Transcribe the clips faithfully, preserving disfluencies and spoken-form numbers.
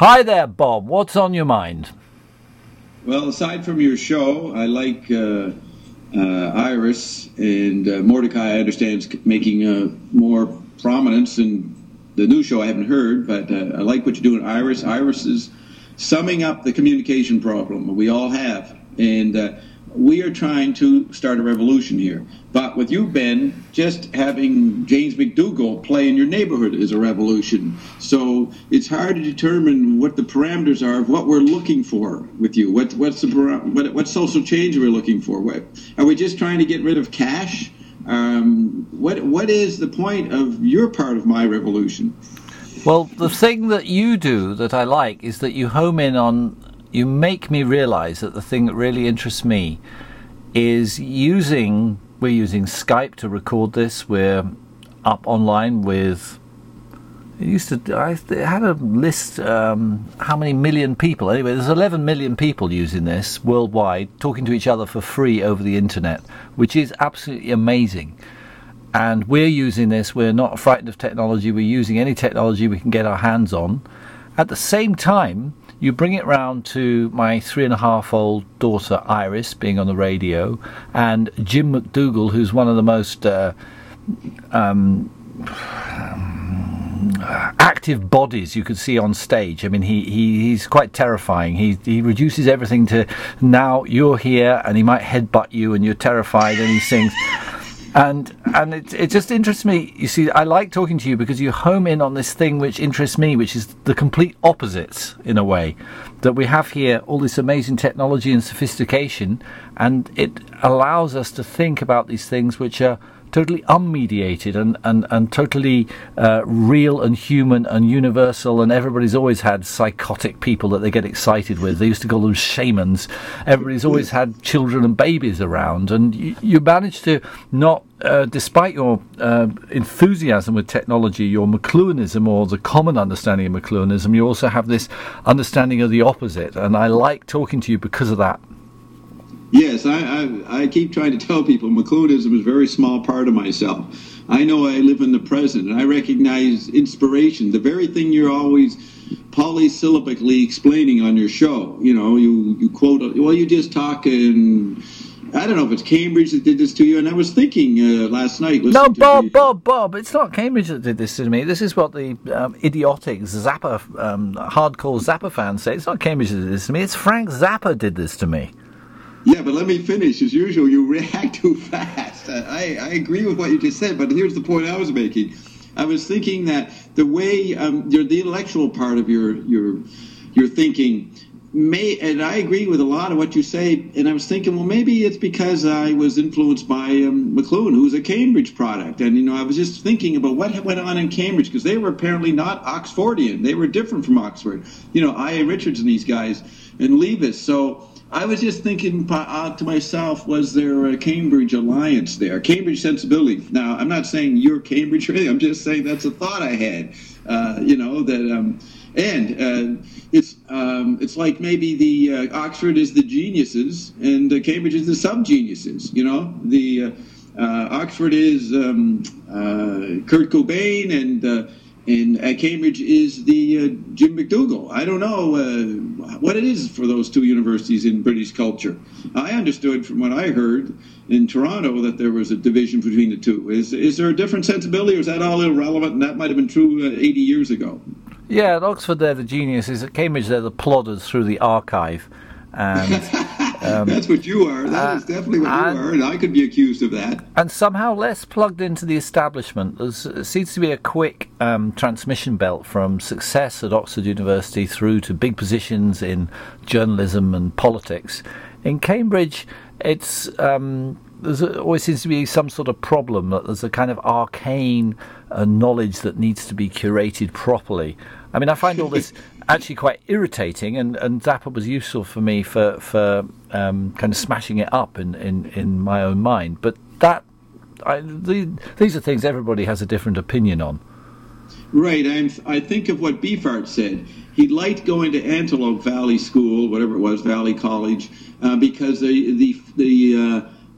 Hi there, Bob. What's on your mind? Well, aside from your show, I like uh, uh, Iris, and uh, Mordecai, I understand, is making uh, more prominence in the new show. I haven't heard, but uh, I like what you're doing, Iris. Iris is summing up the communication problem we all have, and uh, we are trying to start a revolution here. But with you, Ben, just having James McDougall play in your neighborhood is a revolution. So it's hard to determine what the parameters are of what we're looking for with you. What, what's the what, what social change are we looking for? What, are we just trying to get rid of cash? Um, what what is the point of your part of my revolution? Well, the thing that you do that I like is that you home in on, you make me realize that the thing that really interests me is using, we're using Skype to record this. We're up online with, it used to, I had a list, um, how many million people. Anyway, there's eleven million people using this worldwide, talking to each other for free over the internet, which is absolutely amazing. And we're using this, we're not frightened of technology, we're using any technology we can get our hands on. At the same time, you bring it round to my three and a half old daughter Iris being on the radio, and Jim McDougall, who's one of the most uh, um, active bodies you could see on stage. I mean, he, he he's quite terrifying. He he reduces everything to now you're here, and he might headbutt you, and you're terrified, and he sings. And and it it just interests me. You see, I like talking to you because you home in on this thing which interests me, which is the complete opposites, in a way, that we have here all this amazing technology and sophistication, and it allows us to think about these things which are totally unmediated and, and, and totally uh, real and human and universal, and everybody's always had psychotic people that they get excited with. They used to call them shamans. Everybody's always had children and babies around, and you, you manage to not, uh, despite your uh, enthusiasm with technology, your McLuhanism, or the common understanding of McLuhanism, you also have this understanding of the opposite, and I like talking to you because of that. Yes, I, I, I keep trying to tell people McLuhanism is a very small part of myself. I know I live in the present, and I recognize inspiration, the very thing you're always polysyllabically explaining on your show. You know, you, you quote, well, you just talk, and I don't know if it's Cambridge that did this to you, and I was thinking uh, last night... No, Bob, the, Bob, Bob, it's not Cambridge that did this to me. This is what the um, idiotic Zappa, um, hardcore Zappa fans say. It's not Cambridge that did this to me, it's Frank Zappa did this to me. Yeah, but let me finish. As usual, you react too fast. I, I agree with what you just said, but here's the point I was making. I was thinking that the way um, your the intellectual part of your your your thinking may, and I agree with a lot of what you say. And I was thinking, well, maybe it's because I was influenced by um, McLuhan, who's a Cambridge product. And you know, I was just thinking about what went on in Cambridge, because they were apparently not Oxfordian. They were different from Oxford. You know, I A Richards and these guys, and Leavis. So I was just thinking uh, to myself, was there a Cambridge alliance there? Cambridge sensibility. Now, I'm not saying you're Cambridge or anything. I'm just saying that's a thought I had. Uh, you know, that, um, and uh, it's um, it's like maybe the uh, Oxford is the geniuses and uh, Cambridge is the sub-geniuses, you know. The uh, uh, Oxford is um, uh, Kurt Cobain, and uh, And at Cambridge is the uh, Jim McDougall. I don't know uh, what it is for those two universities in British culture. I understood from what I heard in Toronto that there was a division between the two. Is is there a different sensibility, or is that all irrelevant? And that might have been true uh, eighty years ago. Yeah, at Oxford they're the geniuses. At Cambridge they're the plodders through the archive. And um, that's what you are. That uh, is definitely what and, you are, and I could be accused of that. And somehow less plugged into the establishment. There seems to be a quick um, transmission belt from success at Oxford University through to big positions in journalism and politics. In Cambridge, it's um, there always seems to be some sort of problem, that there's a kind of arcane uh, knowledge that needs to be curated properly. I mean, I find all this actually quite irritating, and, and Zappa was useful for me for, for um, kind of smashing it up in, in, in my own mind. But that, I, the, these are things everybody has a different opinion on. Right. I'm, I think of what Beefheart said. He liked going to Antelope Valley School, whatever it was, Valley College, uh, because the the the uh,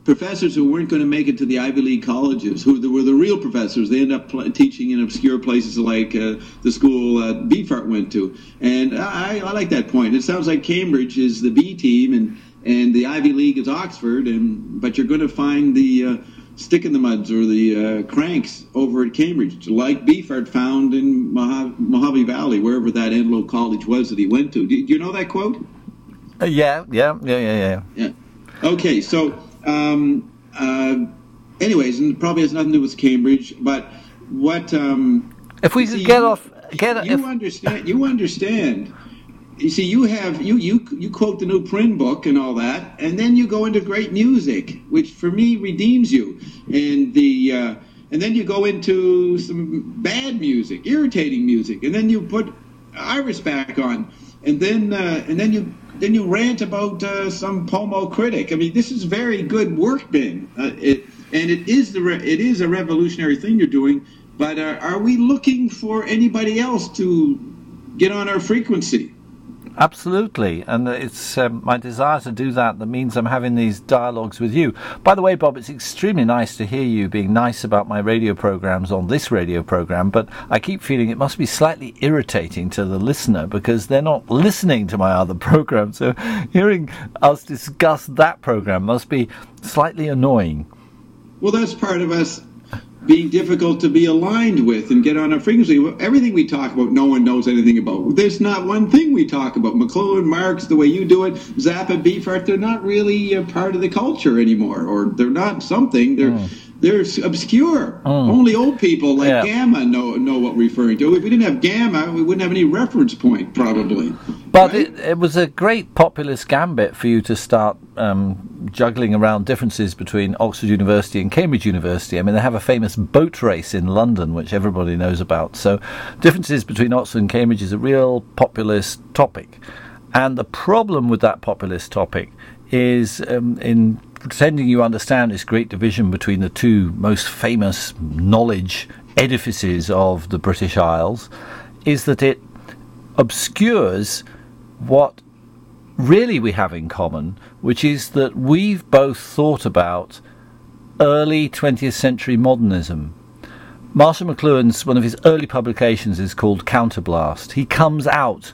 professors who weren't going to make it to the Ivy League colleges, who were the real professors. They end up pl- teaching in obscure places like uh, the school uh, Beefheart went to. And I, I like that point. It sounds like Cambridge is the B team and, and the Ivy League is Oxford, and but you're going to find the uh, stick in the muds or the uh, cranks over at Cambridge, like Beefheart found in Mojave, Mojave Valley, wherever that Enloe College was that he went to. Do, do you know that quote? Uh, yeah, yeah, yeah, yeah, yeah. Yeah. Okay, so... Um, uh, anyways, and it probably has nothing to do with Cambridge, but what... Um, if we could see, get you, off... Get, you if, understand, you understand. You see, you have, you, you, you quote the new Prynne book and all that, and then you go into great music, which for me redeems you. And the, uh, and then you go into some bad music, irritating music, and then you put Iris back on, and then, uh, and then you... Then you rant about uh, some Pomo critic. I mean, this is very good work, Ben. Uh, it, and it is the re- it is a revolutionary thing you're doing. But uh, are we looking for anybody else to get on our frequency? Absolutely, and it's um, my desire to do that that means I'm having these dialogues with you. By the way, Bob, it's extremely nice to hear you being nice about my radio programs on this radio program, but I keep feeling it must be slightly irritating to the listener because they're not listening to my other program, so hearing us discuss that program must be slightly annoying. Well, that's part of us being difficult to be aligned with and get on a frequency. Everything we talk about, no one knows anything about. There's not one thing we talk about. McLuhan, Marx, the way you do it, Zappa, Beefheart, they're not really a part of the culture anymore, or they're not something. They're mm. they're obscure. Mm. Only old people like yeah. Gamma know know what we're referring to. If we didn't have Gamma, we wouldn't have any reference point, probably. But right? it, it was a great populist gambit for you to start um, juggling around differences between Oxford University and Cambridge University. I mean, they have a famous boat race in London, which everybody knows about. So differences between Oxford and Cambridge is a real populist topic. And the problem with that populist topic is um, in pretending you understand this great division between the two most famous knowledge edifices of the British Isles, is that it obscures what really we have in common, which is that we've both thought about early twentieth century modernism. Marshall McLuhan's, one of his early publications is called Counterblast. He comes out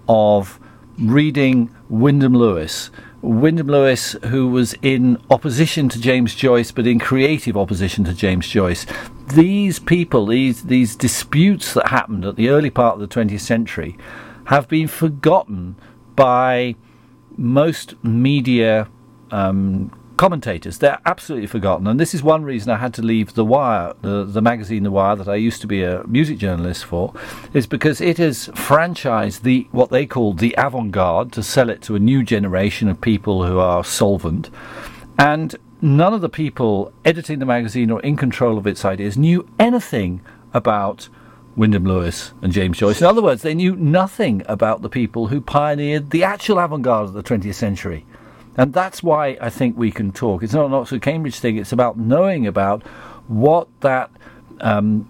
of reading Wyndham Lewis. Wyndham Lewis, who was in opposition to James Joyce, but in creative opposition to James Joyce. These people, these these disputes that happened at the early part of the twentieth century, have been forgotten by most media um, commentators. They're absolutely forgotten, and this is one reason I had to leave The Wire, the, the magazine The Wire that I used to be a music journalist for, is because it has franchised the what they call the avant-garde to sell it to a new generation of people who are solvent, and none of the people editing the magazine or in control of its ideas knew anything about Wyndham Lewis and James Joyce. In other words, they knew nothing about the people who pioneered the actual avant-garde of the twentieth century. And that's why I think we can talk. It's not an Oxford-Cambridge thing. It's about knowing about what that um,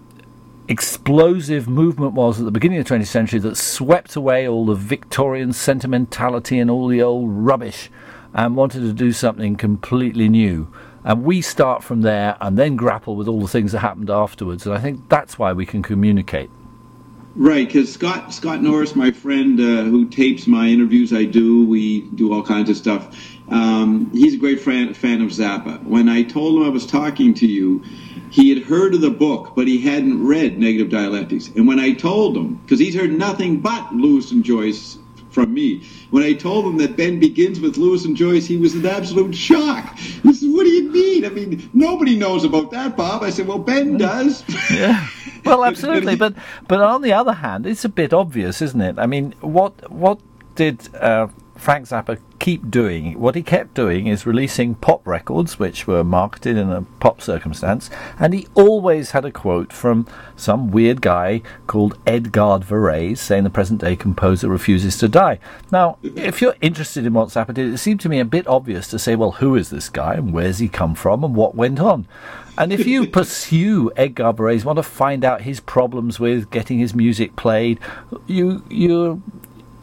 explosive movement was at the beginning of the twentieth century that swept away all the Victorian sentimentality and all the old rubbish and wanted to do something completely new. And we start from there and then grapple with all the things that happened afterwards. And I think that's why we can communicate. Right, because Scott Scott Norris, my friend uh, who tapes my interviews I do, we do all kinds of stuff. Um, he's a great fan, fan of Zappa. When I told him I was talking to you, he had heard of the book, but he hadn't read Negative Dialectics. And when I told him, because he's heard nothing but Lewis and Joyce from me, when I told him that Ben begins with Lewis and Joyce, he was in absolute shock. He said, "What do you mean? I mean, nobody knows about that, Bob." I said, "Well, Ben does." Yeah. Well, absolutely, but but on the other hand, it's a bit obvious, isn't it? I mean, what what did uh, Frank Zappa keep doing? What he kept doing is releasing pop records, which were marketed in a pop circumstance, and he always had a quote from some weird guy called Edgard Varese saying the present-day composer refuses to die. Now, if you're interested in what Zappa did, it seemed to me a bit obvious to say, well, who is this guy, and where's he come from, and what went on? And if you pursue Edgard Varese, want to find out his problems with getting his music played, you you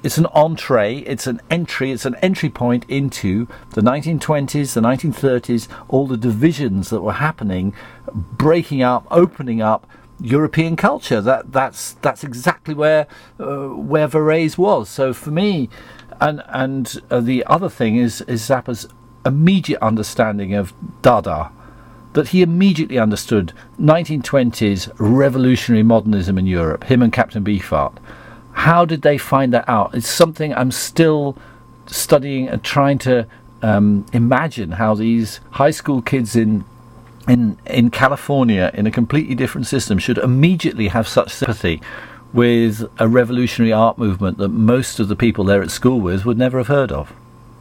it's an entree, it's an entry, it's an entry point into the nineteen twenties, the nineteen thirties, all the divisions that were happening, breaking up, opening up European culture. That that's that's exactly where uh, where Varese was. So for me, and and uh, the other thing is is Zappa's immediate understanding of Dada, that he immediately understood nineteen twenties revolutionary modernism in Europe. Him and Captain Beefheart. How did they find that out? It's something I'm still studying and trying to um, imagine how these high school kids in in in California, in a completely different system, should immediately have such sympathy with a revolutionary art movement that most of the people they're at school with would never have heard of.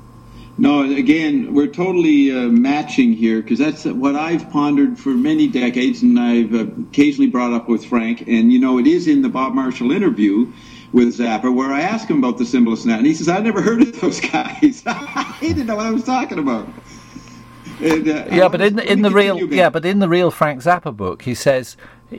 No, again, we're totally uh, matching here, because that's what I've pondered for many decades, and I've uh, occasionally brought up with Frank. And, you know, it is in the Bob Marshall interview with Zappa where I ask him about the symbolists now, and he says, I've never heard of those guys. He didn't know what I was talking about. And, uh, yeah, but in, in the real, yeah, but in the real Frank Zappa book, he says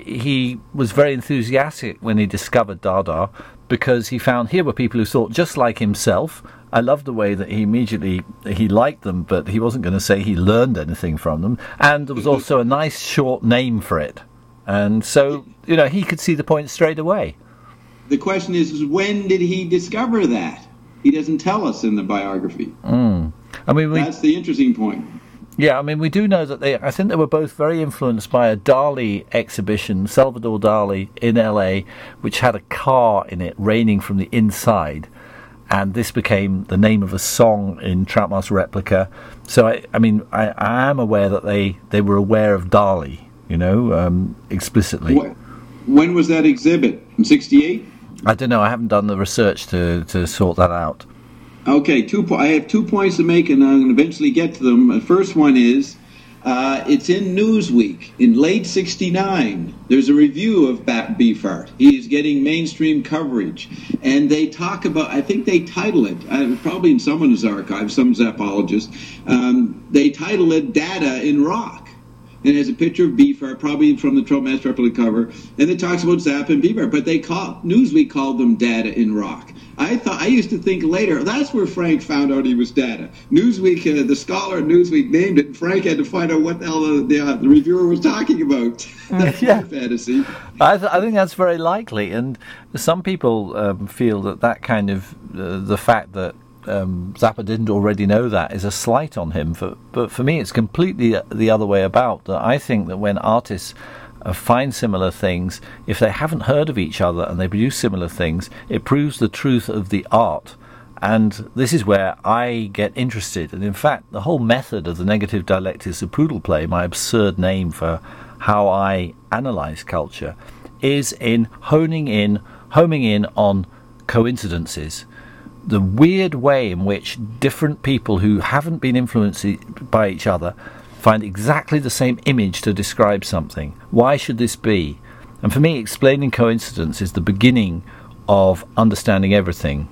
he was very enthusiastic when he discovered Dada, because he found here were people who thought just like himself. I love the way that he immediately, he liked them, but he wasn't going to say he learned anything from them. And there was also a nice short name for it. And so, you know, he could see the point straight away. The question is, is when did he discover that? He doesn't tell us in the biography. Mm. I mean, we, that's the interesting point. Yeah, I mean, we do know that they, I think they were both very influenced by a Dali exhibition, Salvador Dali, in L A, which had a car in it raining from the inside. And this became the name of a song in Troutmaster Replica. So, I, I mean, I, I am aware that they, they were aware of Dali, you know, um, explicitly. When was that exhibit? In sixty-eight? I don't know. I haven't done the research to, to sort that out. Okay, two. Po- I have two points to make, and I'm going to eventually get to them. The first one is, uh, it's in Newsweek in late sixty-nine. There's a review of Bat Beefheart. He's getting mainstream coverage, and they talk about, I think they title it, uh, probably in someone's archive, some Zappologist, um, they title it Dada in Rock. And it has a picture of Beefheart, probably from the Troutmaster Replica cover, and it talks about Zappa and Beefheart. But they call, Newsweek called them Dada in Rock. I thought I used to think later that's where Frank found out he was Dada. Newsweek, uh, the scholar at Newsweek named it, and Frank had to find out what the hell the, the, uh, the reviewer was talking about. That's yeah. my fantasy. I, th- I think that's very likely, and some people um, feel that that kind of uh, the fact that um, Zappa didn't already know that is a slight on him. For, but for me, it's completely the other way about. That I think that when artists Uh, find similar things, if they haven't heard of each other and they produce similar things, it proves the truth of the art. And this is where I get interested. And in fact, the whole method of the negative dialectics of poodle play, my absurd name for how I analyze culture, is in honing in, homing in on coincidences. The weird way in which different people who haven't been influenced by each other find exactly the same image to describe something. Why should this be? And for me, explaining coincidence is the beginning of understanding everything.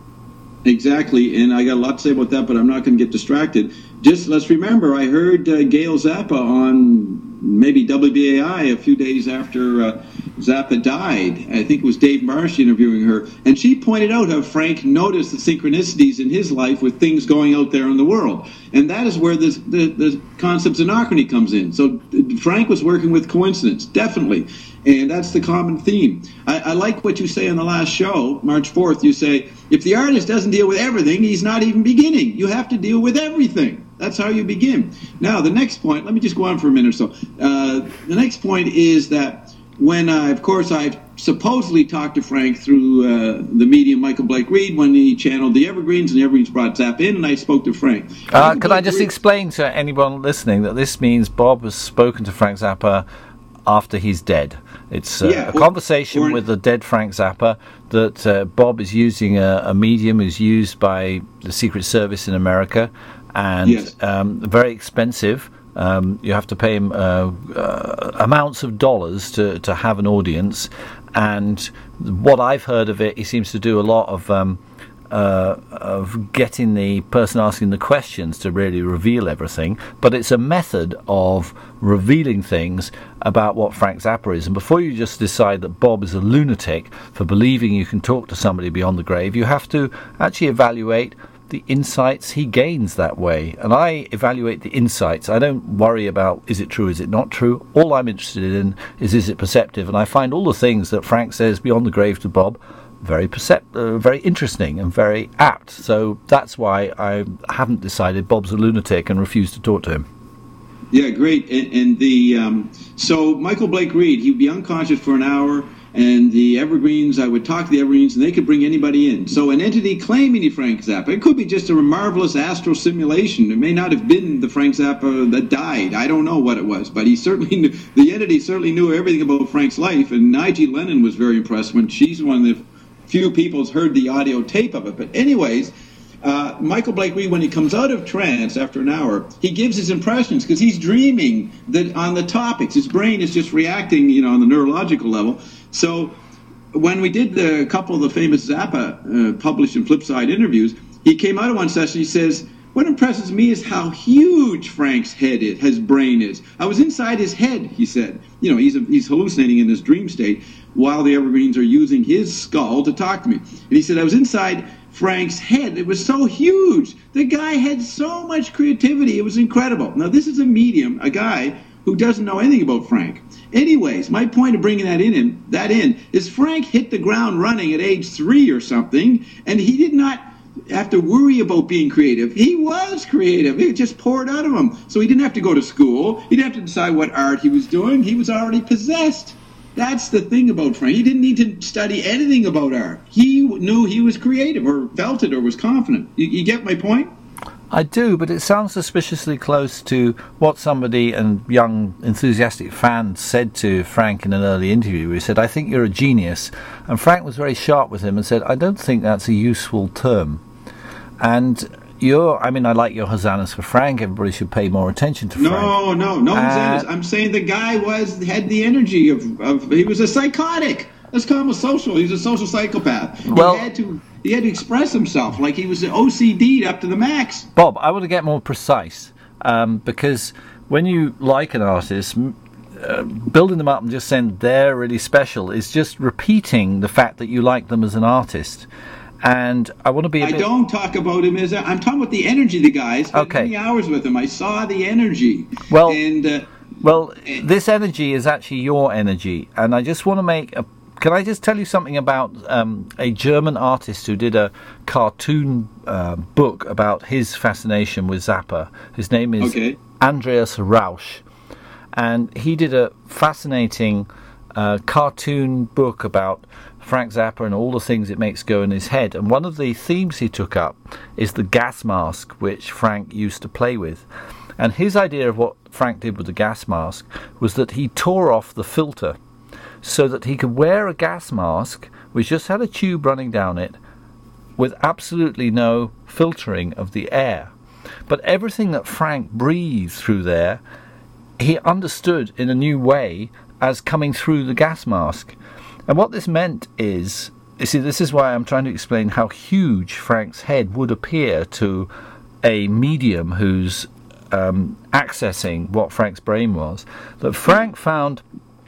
Exactly, and I got a lot to say about that, but I'm not going to get distracted. Just let's remember, I heard uh, Gail Zappa on maybe W B A I a few days after uh, Zappa died. I think it was Dave Marsh interviewing her, and she pointed out how Frank noticed the synchronicities in his life with things going out there in the world. And that is where this, the, the concept of anachrony comes in. So Frank was working with coincidence, definitely. And that's the common theme. I, I like what you say on the last show, March fourth. You say, if the artist doesn't deal with everything, he's not even beginning. You have to deal with everything. That's how you begin. Now, the next point, let me just go on for a minute or so. Uh, the next point is that when, uh, of course, I supposedly talked to Frank through uh, the medium Michael Blake Reed when he channeled the Evergreens, and the Evergreens brought Zappa in, and I spoke to Frank. Uh, can I just Reed- explain to anyone listening that this means Bob has spoken to Frank Zappa after he's dead. It's uh, yeah, a or, conversation or, with the dead Frank Zappa that uh, Bob is using a, a medium who's used by the Secret Service in America, and yes. um, very expensive. Um, you have to pay him uh, uh, amounts of dollars to, to have an audience, and what I've heard of it, he seems to do a lot of um, uh, of getting the person asking the questions to really reveal everything, but it's a method of revealing things about what Frank Zappa is. And before you just decide that Bob is a lunatic for believing you can talk to somebody beyond the grave, you have to actually evaluate the insights he gains that way. And I evaluate the insights. I don't worry about is it true, is it not true. All I'm interested in is is it perceptive. And I find all the things that Frank says beyond the grave to Bob very percept- uh, very interesting and very apt. So that's why I haven't decided Bob's a lunatic and refuse to talk to him. Yeah, great. And, and the um, so Michael Blake Reed, he'd be unconscious for an hour, and the Evergreens, I would talk to the Evergreens, and they could bring anybody in. So an entity claiming to Frank Zappa, it could be just a marvelous astral simulation. It may not have been the Frank Zappa that died. I don't know what it was, but he certainly knew, the entity certainly knew everything about Frank's life. And Nigel Lennon was very impressed when she's one of the few people who's heard the audio tape of it. But anyways, Uh, Michael Blake Reed, when he comes out of trance after an hour, he gives his impressions because he's dreaming that on the topics. His brain is just reacting, you know, on the neurological level. So when we did the couple of the famous Zappa uh, published in Flipside interviews, he came out of one session, he says, "What impresses me is how huge Frank's head is, his brain is. I was inside his head," he said. You know, he's, he's hallucinating in this dream state while the Evergreens are using his skull to talk to me. And he said, "I was inside Frank's head. It was so huge. The guy had so much creativity. It was incredible." Now, this is a medium, a guy who doesn't know anything about Frank. Anyways, my point of bringing that in, in that in is Frank hit the ground running at age three or something, and he did not have to worry about being creative. He was creative. It just poured out of him. So he didn't have to go to school. He didn't have to decide what art he was doing. He was already possessed. That's the thing about Frank. He didn't need to study anything about art. He knew he was creative, or felt it, or was confident. You, you get my point? I do, but it sounds suspiciously close to what somebody, and young enthusiastic fan, said to Frank in an early interview. He said, "I think you're a genius." And Frank was very sharp with him and said, "I don't think that's a useful term." And you're, I mean, I like your hosannas for Frank. Everybody should pay more attention to Frank. No, no, no uh, hosannas. I'm saying the guy was had the energy of, of he was a psychotic. Let's call him a social. He was a social psychopath. Well, he had to he had to express himself like he was O C D'd up to the max. Bob, I want to get more precise, um, because when you like an artist, uh, building them up and just saying they're really special is just repeating the fact that you like them as an artist. And I want to be a I bit... don't talk about him as a, I'm talking about the energy of the guy. I spent okay. many hours with him. I saw the energy. Well, and, uh, well, and, this energy is actually your energy. And I just want to make a... Can I just tell you something about um, a German artist who did a cartoon uh, book about his fascination with Zappa? His name is okay. Andreas Rausch. And he did a fascinating uh, cartoon book about Frank Zappa and all the things it makes go in his head. And one of the themes he took up is the gas mask, which Frank used to play with. And his idea of what Frank did with the gas mask was that he tore off the filter so that he could wear a gas mask which just had a tube running down it with absolutely no filtering of the air. But everything that Frank breathed through there, he understood in a new way as coming through the gas mask. And what this meant is, you see, this is why I'm trying to explain how huge Frank's head would appear to a medium who's um, accessing what Frank's brain was, that Frank found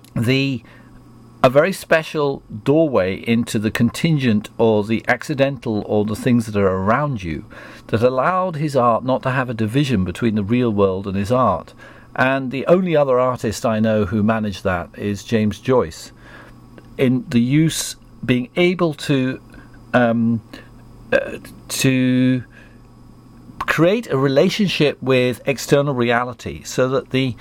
the a very special doorway into the contingent or the accidental or the things that are around you that allowed his art not to have a division between the real world and his art. And the only other artist I know who managed that is James Joyce, in the use, being able to um, uh, to create a relationship with external reality so that the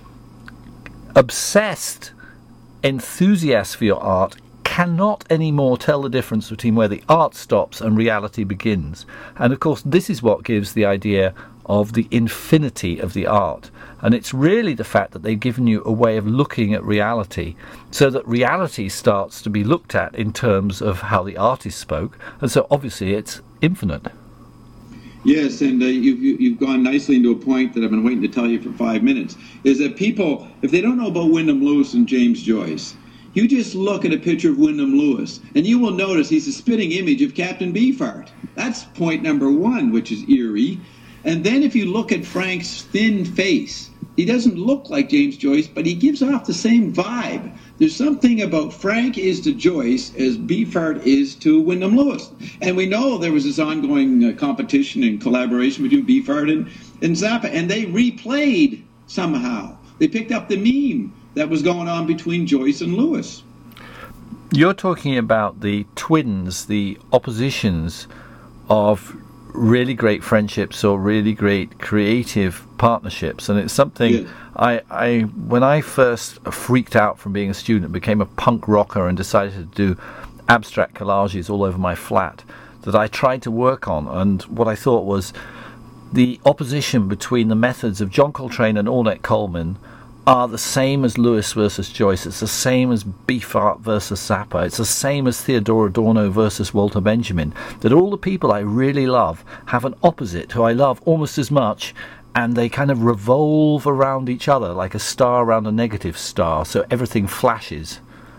obsessed enthusiast for your art cannot anymore tell the difference between where the art stops and reality begins. And of course this is what gives the idea of the infinity of the art. And it's really the fact that they've given you a way of looking at reality so that reality starts to be looked at in terms of how the artist spoke, and so obviously it's infinite. Yes, and uh, you've, you've gone nicely into a point that I've been waiting to tell you for five minutes, is that people, if they don't know about Wyndham Lewis and James Joyce, You just look at a picture of Wyndham Lewis, and you will notice he's a spitting image of Captain Beefheart. That's point number one, which is eerie. And then if you look at Frank's thin face, he doesn't look like James Joyce, but he gives off the same vibe. There's something about Frank is to Joyce as Beefheart is to Wyndham Lewis. And we know there was this ongoing uh, competition and collaboration between Beefheart and, and Zappa, and they replayed somehow. They picked up the meme that was going on between Joyce and Lewis. You're talking about the twins, the oppositions of really great friendships or really great creative partnerships, and it's something yeah. I, I when I first freaked out from being a student, became a punk rocker and decided to do abstract collages all over my flat, that I tried to work on. And what I thought was the opposition between the methods of John Coltrane and Ornette Coleman are the same as Lewis versus Joyce. It's the same as Beefheart versus Zappa. It's the same as Theodore Adorno versus Walter Benjamin. That all the people I really love have an opposite who I love almost as much, and they kind of revolve around each other like a star around a negative star, so everything flashes.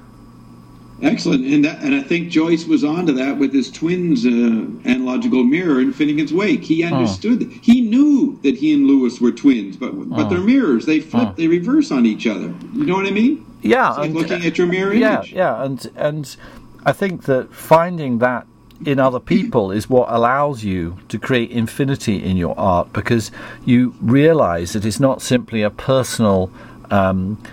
Excellent, and that, and I think Joyce was onto that with his twins' uh, analogical mirror in Finnegan's Wake. He understood, oh. he knew that he and Lewis were twins, but but oh. they're mirrors. They flip, oh. they reverse on each other. You know what I mean? Yeah, it's like and, looking at your mirror yeah, image. Yeah, yeah, and and I think that finding that in other people is what allows you to create infinity in your art, because you realise that it's not simply a personal Um,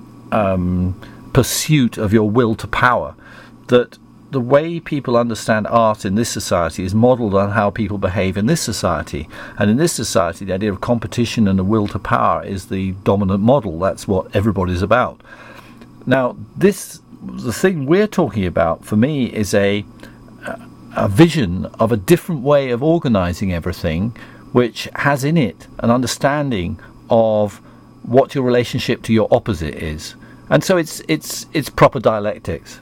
um, pursuit of your will to power, that the way people understand art in this society is modelled on how people behave in this society. And in this society, the idea of competition and the will to power is the dominant model. That's what everybody's about. Now, this, the thing we're talking about, for me, is a, a vision of a different way of organising everything, which has in it an understanding of what your relationship to your opposite is. And so it's it's it's proper dialectics.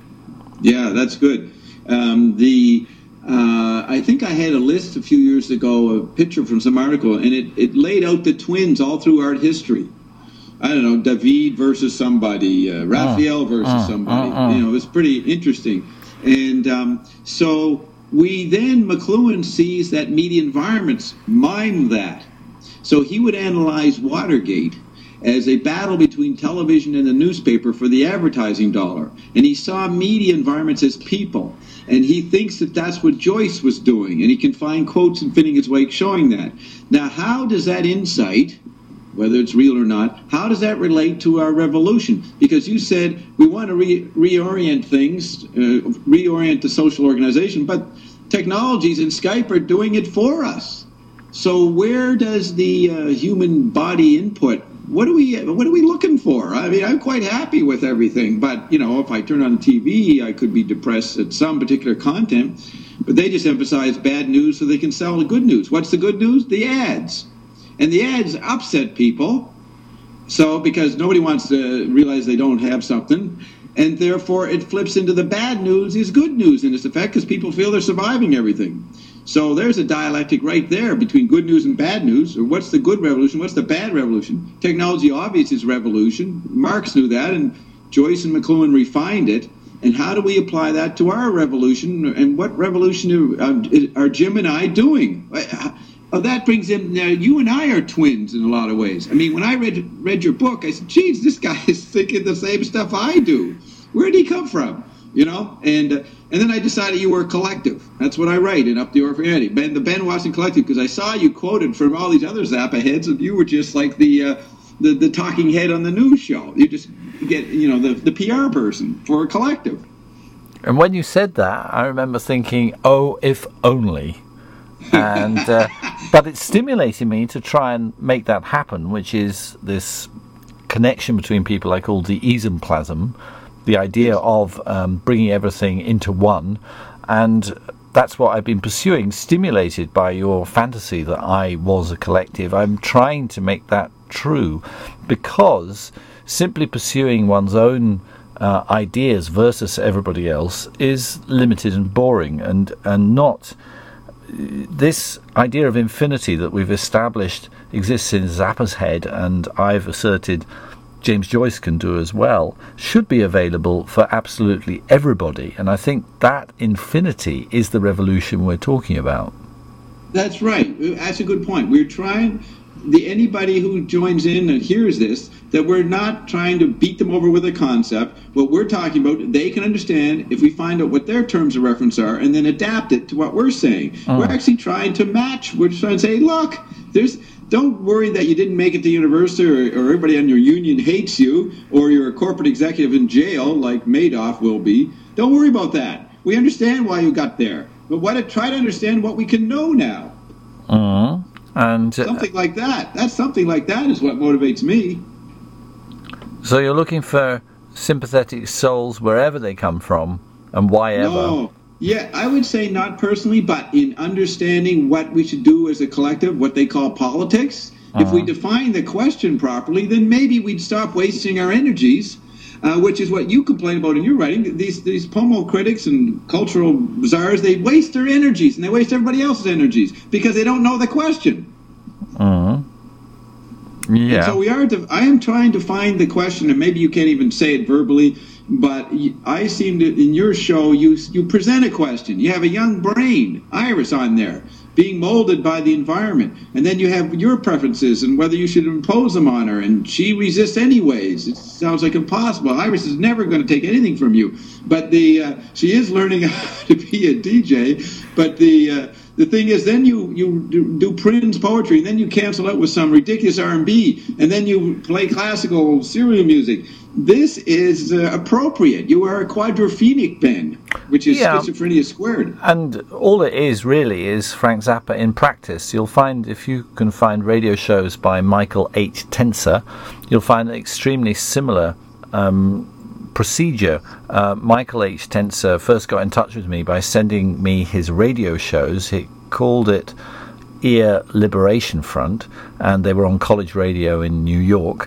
Yeah, that's good. Um, the uh, I think I had a list a few years ago, a picture from some article, and it, it laid out the twins all through art history. I don't know, David versus somebody, uh, Raphael uh, versus uh, somebody. Uh, uh. You know, it was pretty interesting. And um, so we then, McLuhan sees that media environments mime that. So he would analyze Watergate as a battle between television and the newspaper for the advertising dollar. And he saw media environments as people. And he thinks that that's what Joyce was doing. And he can find quotes in Finnegan's Wake showing that. Now, how does that insight, whether it's real or not, how does that relate to our revolution? Because you said we want to re- reorient things, uh, reorient the social organization, but technologies and Skype are doing it for us. So where does the uh, human body input, what are we what are we looking for? I mean, I'm quite happy with everything, but, you know, if I turn on the T V, I could be depressed at some particular content, but they just emphasize bad news so they can sell the good news. What's the good news? The ads. And the ads upset people, so because nobody wants to realize they don't have something, and therefore it flips into the bad news is good news in its effect because people feel they're surviving everything. So there's a dialectic right there between good news and bad news, or what's the good revolution, what's the bad revolution. Technology obviously is revolution. Marx knew that, and Joyce and McLuhan refined it. And how do we apply that to our revolution, and what revolution are, are Jim and I doing? Oh, that brings in, uh, you and I are twins in a lot of ways. I mean, when I read read your book, I said, geez, this guy is thinking the same stuff I do. Where did he come from? You know? And uh, and then I decided you were a collective. That's what I write in Up the Orphanity. Ben, the Ben Watson Collective, because I saw you quoted from all these other Zappa heads, and you were just like the, uh, the, the talking head on the news show. You just get, you know, the, the P R person for a collective. And when you said that, I remember thinking, oh, if only... and uh, but it stimulated me to try and make that happen, which is this connection between people I call the esemplasm, the idea of um, bringing everything into one, and that's what I've been pursuing, stimulated by your fantasy that I was a collective. I'm trying to make that true, because simply pursuing one's own uh, ideas versus everybody else is limited and boring, and and not... This idea of infinity that we've established exists in Zappa's head, and I've asserted James Joyce can do as well, should be available for absolutely everybody. And I think that infinity is the revolution we're talking about. That's right. That's a good point. We're trying, the anybody who joins in and hears this, that we're not trying to beat them over with a concept. What we're talking about, they can understand if we find out what their terms of reference are and then adapt it to what we're saying. Oh. We're actually trying to match. We're trying to say, look, there's... Don't worry that you didn't make it to university or, or everybody on your union hates you or you're a corporate executive in jail like Madoff will be. Don't worry about that. We understand why you got there. But why to try to understand what we can know now? Uh, and uh, Something like that. That's something like that is what motivates me. So you're looking for sympathetic souls wherever they come from and why ever. No. Yeah, I would say not personally, but in understanding what we should do as a collective, what they call politics. Uh-huh. If we define the question properly, then maybe we'd stop wasting our energies, uh, which is what you complain about in your writing. These these pomo critics and cultural bazaars, they waste their energies, and they waste everybody else's energies because they don't know the question. Uh-huh. Yeah. And so we are. I am trying to find the question, and maybe you can't even say it verbally. But I seem to, in your show, you you present a question. You have a young brain, Iris, on there, being molded by the environment. And then you have your preferences and whether you should impose them on her. And she resists anyways. It sounds like impossible. Iris is never going to take anything from you. But the uh, she is learning how to be a D J. But the... Uh, The thing is, then you, you do, do Prince poetry, and then you cancel out with some ridiculous R and B, and then you play classical serial music. This is uh, appropriate. You are a quadrophenic, Ben, which is yeah. schizophrenia squared. And all it is, really, is Frank Zappa in practice. You'll find, if you can find radio shows by Michael H. Tenser, you'll find an extremely similar um procedure. Uh, Michael H. Tenser first got in touch with me by sending me his radio shows. He called it Ear Liberation Front, and they were on college radio in New York.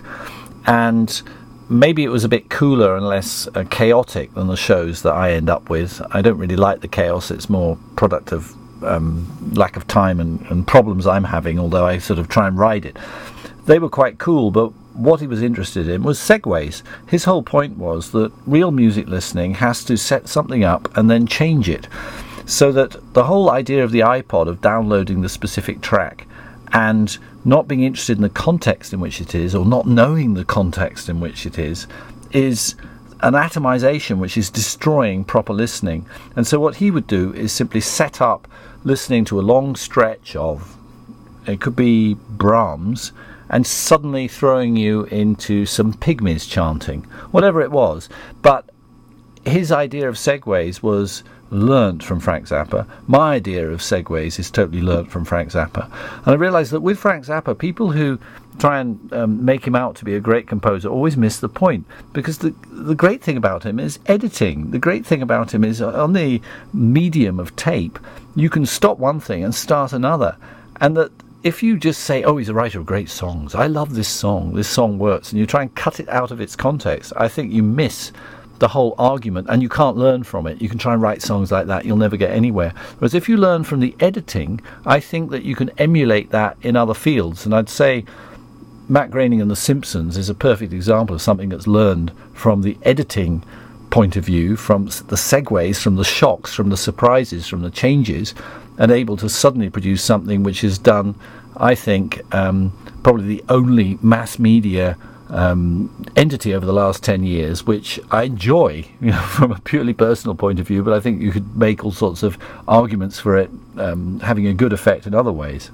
And maybe it was a bit cooler and less uh, chaotic than the shows that I end up with. I don't really like the chaos. It's more product of um, lack of time and, and problems I'm having, although I sort of try and ride it. They were quite cool, but what he was interested in was segues. His whole point was that real music listening has to set something up and then change it. So that the whole idea of the iPod, of downloading the specific track and not being interested in the context in which it is, or not knowing the context in which it is, is an atomization which is destroying proper listening. And so what he would do is simply set up listening to a long stretch of, it could be Brahms, and suddenly throwing you into some Pygmies chanting, whatever it was. But his idea of segues was learnt from Frank Zappa. My idea of segues is totally learnt from Frank Zappa. And I realised that with Frank Zappa, people who try and um, make him out to be a great composer always miss the point, because the the great thing about him is editing. The great thing about him is on the medium of tape, you can stop one thing and start another. And that if you just say, oh, he's a writer of great songs, I love this song, this song works, and you try and cut it out of its context, I think you miss the whole argument, and you can't learn from it. You can try and write songs like that, you'll never get anywhere. Whereas if you learn from the editing, I think that you can emulate that in other fields. And I'd say Matt Groening and The Simpsons is a perfect example of something that's learned from the editing point of view, from the segues, from the shocks, from the surprises, from the changes, and able to suddenly produce something which is done, I think, um, probably the only mass media um, entity over the last ten years, which I enjoy, you know, from a purely personal point of view, but I think you could make all sorts of arguments for it um, having a good effect in other ways.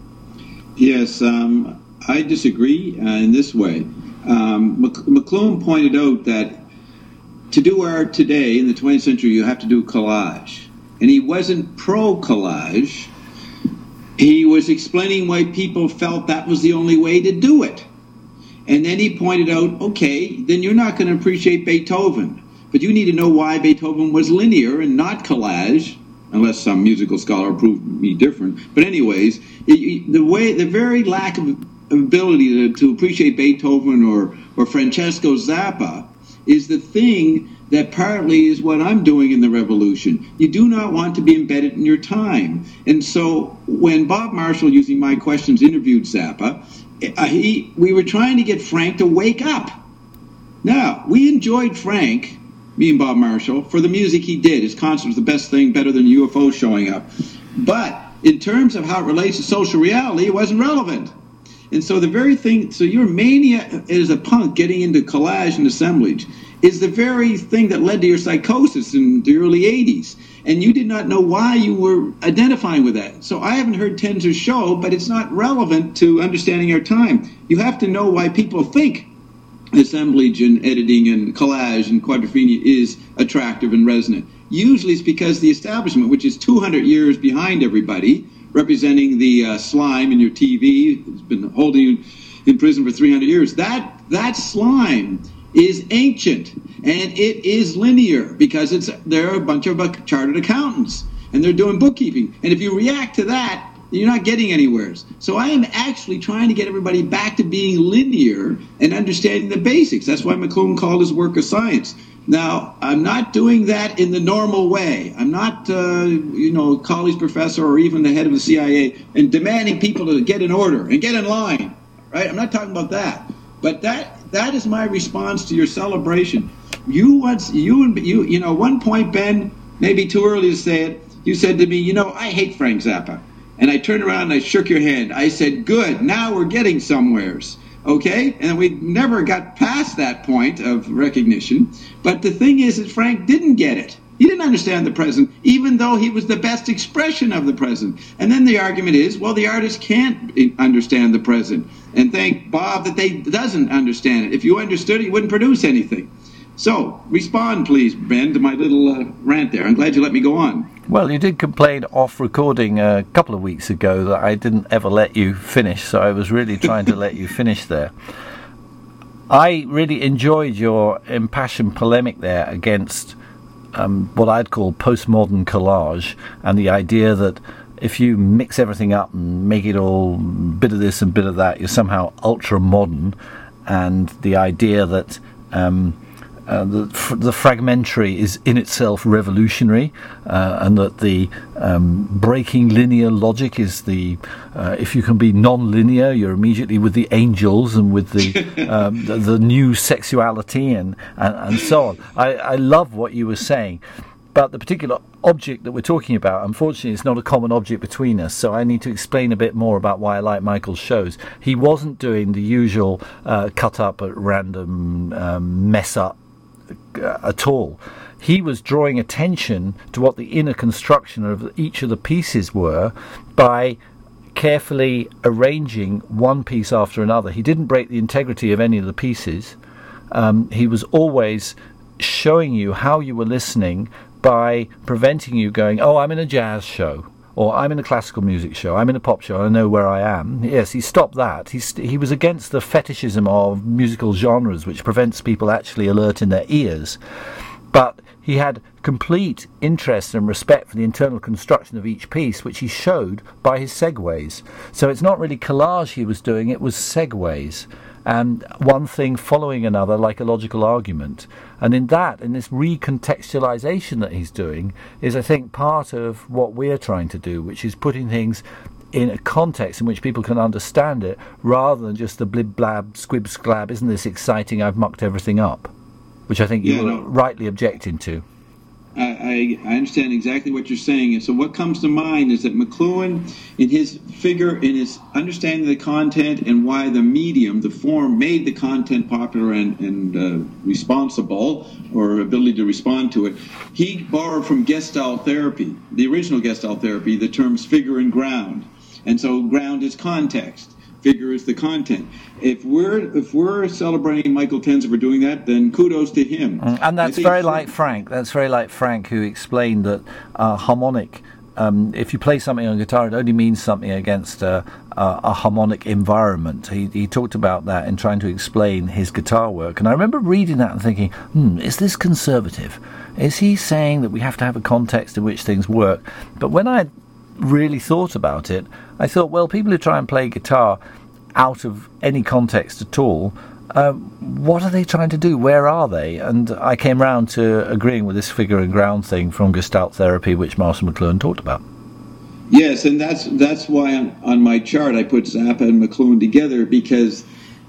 Yes, um, I disagree uh, in this way. Um, Mc- McLuhan pointed out that to do art today in the twentieth century, you have to do collage. And he wasn't pro-collage. He was explaining why people felt that was the only way to do it. And then he pointed out, okay, then you're not going to appreciate Beethoven. But you need to know why Beethoven was linear and not collage, unless some musical scholar proved me different. But anyways, it, the way, the very lack of ability to, to appreciate Beethoven or, or Francesco Zappa is the thing that partly is what I'm doing in the revolution. You do not want to be embedded in your time. And so when Bob Marshall, using my questions, interviewed Zappa, uh, he, we were trying to get Frank to wake up. Now, we enjoyed Frank, me and Bob Marshall, for the music he did. His concert was the best thing, better than U F Os showing up. But in terms of how it relates to social reality, it wasn't relevant. And so the very thing, so your mania as a punk getting into collage and assemblage is the very thing that led to your psychosis in the early eighties. And you did not know why you were identifying with that. So I haven't heard Tenzer's show, but it's not relevant to understanding our time. You have to know why people think assemblage and editing and collage and quadrophenia is attractive and resonant. Usually it's because the establishment, which is two hundred years behind everybody, representing the uh, slime in your T V, has been holding you in prison for three hundred years, that, that slime is ancient, and it is linear because it's they're a bunch of uh, chartered accountants, and they're doing bookkeeping. And if you react to that, you're not getting anywhere. So I am actually trying to get everybody back to being linear and understanding the basics. That's why McLuhan called his work a science. Now, I'm not doing that in the normal way. I'm not, uh, you know, a college professor or even the head of the C I A and demanding people to get in order and get in line, right? I'm not talking about that. But that that is my response to your celebration. You once, you and you, you know, one point, Ben, maybe too early to say it, you said to me, you know, I hate Frank Zappa. And I turned around and I shook your hand. I said, good, now we're getting somewheres. Okay? And we never got past that point of recognition. But the thing is that Frank didn't get it. He didn't understand the present, even though he was the best expression of the present. And then the argument is, well, the artist can't understand the present. And thank Bob that they doesn't understand it. If you understood it, you wouldn't produce anything. So, respond, please, Ben, to my little uh, rant there. I'm glad you let me go on. Well, you did complain off recording a couple of weeks ago that I didn't ever let you finish, so I was really trying to let you finish there. I really enjoyed your impassioned polemic there against um, what I'd call postmodern collage, and the idea that if you mix everything up and make it all bit of this and bit of that, you're somehow ultra-modern, and the idea that um, Uh, the, f- the fragmentary is in itself revolutionary, uh, and that the um, breaking linear logic is the uh, if you can be non-linear, you're immediately with the angels and with the um, the, the new sexuality and, and, and so on. I, I love what you were saying, but the particular object that we're talking about, unfortunately, is not a common object between us, so I need to explain a bit more about why I like Michael's shows. He wasn't doing the usual uh, cut up at random um, mess up at all. He was drawing attention to what the inner construction of each of the pieces were by carefully arranging one piece after another. He didn't break the integrity of any of the pieces. Um, he was always showing you how you were listening by preventing you going, oh, I'm in a jazz show, or I'm in a classical music show, I'm in a pop show, I know where I am. Yes, he stopped that. He, st- he was against the fetishism of musical genres, which prevents people actually alert in their ears. But he had complete interest and respect for the internal construction of each piece, which he showed by his segues. So it's not really collage he was doing, it was segues. And one thing following another like a logical argument. And in that, in this recontextualization that he's doing, is, I think, part of what we're trying to do, which is putting things in a context in which people can understand it, rather than just the blib blab, squib sklab, isn't this exciting, I've mucked everything up, which I think you yeah, were no. rightly objecting to. I, I understand exactly what you're saying. And so what comes to mind is that McLuhan, in his figure, in his understanding of the content and why the medium, the form, made the content popular and, and uh, responsible, or ability to respond to it, he borrowed from Gestalt therapy, the original Gestalt therapy, the terms figure and ground. And so ground is context. Figure is the content. If we're if we're celebrating Michael Tenzer for doing that, then kudos to him. Mm, and that's very like Frank. That's very like Frank, who explained that uh, harmonic. Um, if you play something on guitar, it only means something against a, a, a harmonic environment. He, he talked about that in trying to explain his guitar work. And I remember reading that and thinking, hmm, is this conservative? Is he saying that we have to have a context in which things work? But when I really thought about it, I thought, well, people who try and play guitar out of any context at all, um, what are they trying to do? Where are they? And I came round to agreeing with this figure and ground thing from Gestalt therapy, which Marshall McLuhan talked about. Yes, and that's that's why on, on my chart I put Zappa and McLuhan together, because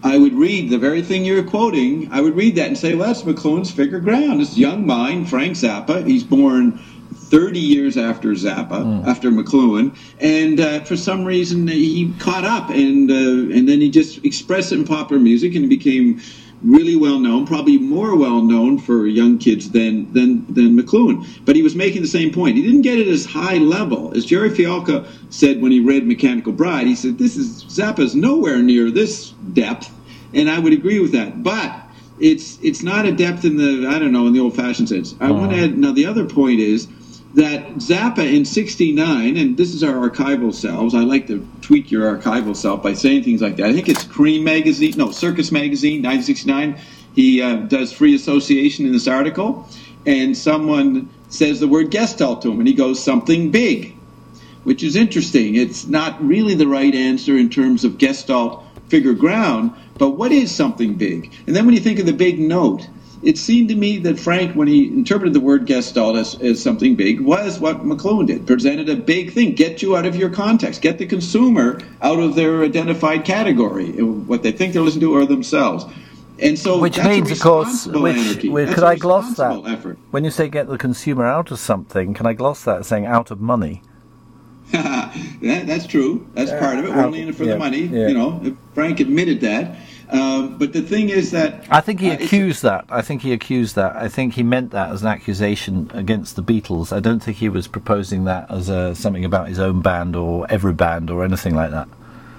I would read the very thing you're quoting. I would read that and say, well, that's McLuhan's figure ground. This young mind, Frank Zappa. He's born thirty years after Zappa, mm. after McLuhan, and uh, for some reason he caught up, and uh, and then he just expressed it in popular music, and he became really well known, probably more well known for young kids than than than McLuhan. But he was making the same point. He didn't get it as high level as Jerry Fialka said when he read Mechanical Bride. He said, "This is Zappa's nowhere near this depth," and I would agree with that. But it's it's not a depth in the I don't know in the old-fashioned sense. I oh. want to add now. The other point is that Zappa in sixty-nine, and this is our archival selves. I like to tweak your archival self by saying things like that. I think it's Cream Magazine, no, Circus Magazine, nineteen sixty-nine. He uh, does free association in this article, and someone says the word Gestalt to him, and he goes, something big, which is interesting. It's not really the right answer in terms of Gestalt figure ground, but what is something big? And then when you think of the big note, it seemed to me that Frank, when he interpreted the word Gestalt as, as something big, was what McLuhan did, presented a big thing, get you out of your context, get the consumer out of their identified category, what they think they're listening to or themselves. And so which that's means, a of course, which, anarchy. which That's could a I gloss that? Effort. When you say get the consumer out of something, can I gloss that as saying out of money? that, that's true. That's uh, part of it. We're only in it for yeah, the money. Yeah. You know, Frank admitted that. Um, but the thing is that I think he uh, accused that. I think he accused that. I think he meant that as an accusation against the Beatles. I don't think he was proposing that as a, something about his own band or every band or anything like that.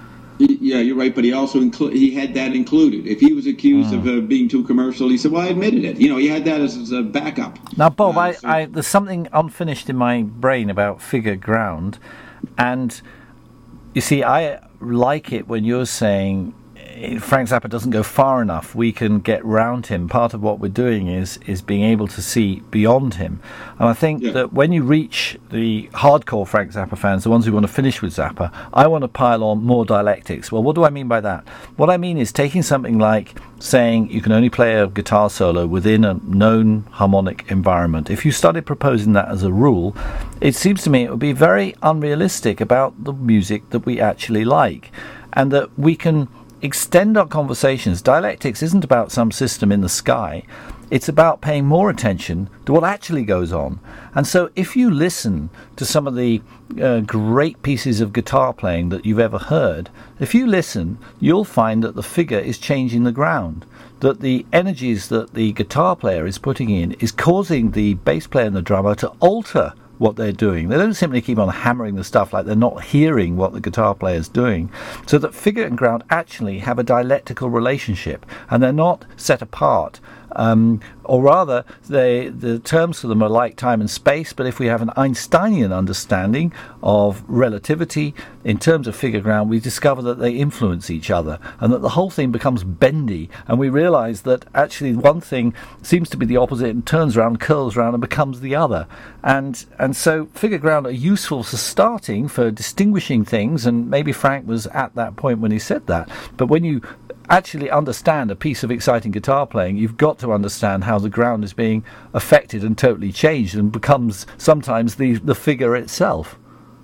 Yeah, you're right. But he also inclu- he had that included. If he was accused mm. of uh, being too commercial, he said, "Well, I admitted it." You know, he had that as, as a backup. Now, Bob, uh, I, so. I, there's something unfinished in my brain about figure ground, and you see, I like it when you're saying Frank Zappa doesn't go far enough. We can get round him. Part of what we're doing is is being able to see beyond him. And I think yeah. that when you reach the hardcore Frank Zappa fans, the ones who want to finish with Zappa, I want to pile on more dialectics. Well, what do I mean by that? What I mean is taking something like saying you can only play a guitar solo within a known harmonic environment. If you started proposing that as a rule, it seems to me it would be very unrealistic about the music that we actually like, and that we can extend our conversations. Dialectics isn't about some system in the sky. It's about paying more attention to what actually goes on. And so if you listen to some of the uh, great pieces of guitar playing that you've ever heard, if you listen, you'll find that the figure is changing the ground, that the energies that the guitar player is putting in is causing the bass player and the drummer to alter what they're doing. They don't simply keep on hammering the stuff like they're not hearing what the guitar player's doing. So that figure and ground actually have a dialectical relationship, and they're not set apart. Um, or rather, they, the terms for them are like time and space, but if we have an Einsteinian understanding of relativity in terms of figure ground, we discover that they influence each other, and that the whole thing becomes bendy, and we realize that actually one thing seems to be the opposite and turns around, curls around, and becomes the other. And and so figure ground are useful for starting, for distinguishing things, and maybe Frank was at that point when he said that. But when you actually understand a piece of exciting guitar playing, you've got to understand how the ground is being affected and totally changed, and becomes sometimes the the figure itself.